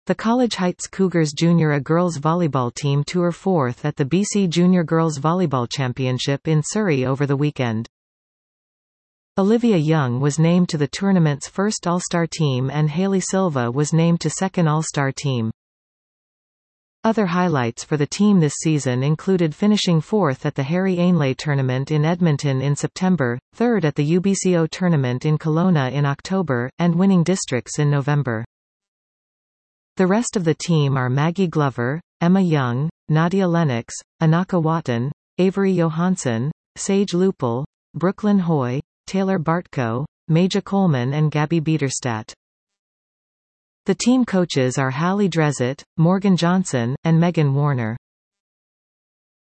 The College Heights Cougars Junior A girls volleyball team tour fourth at the BC Junior Girls Volleyball Championship in Surrey over the weekend. Olivia Young was named to the tournament's first All-Star team and Hailey Silva was named to second All-Star team. Other highlights for the team this season included finishing fourth at the Harry Ainlay Tournament in Edmonton in September, third at the UBCO Tournament in Kelowna in October, and winning districts in November. The rest of the team are Maggie Glover, Emma Young, Nadia Lennox, Anaka Watton, Avery Johansson, Sage Lupel, Brooklyn Hoy, Taylor Bartko, Maja Coleman and Gabby Biederstadt. The team coaches are Hallie Drezett, Morgan Johnson, and Megan Warner.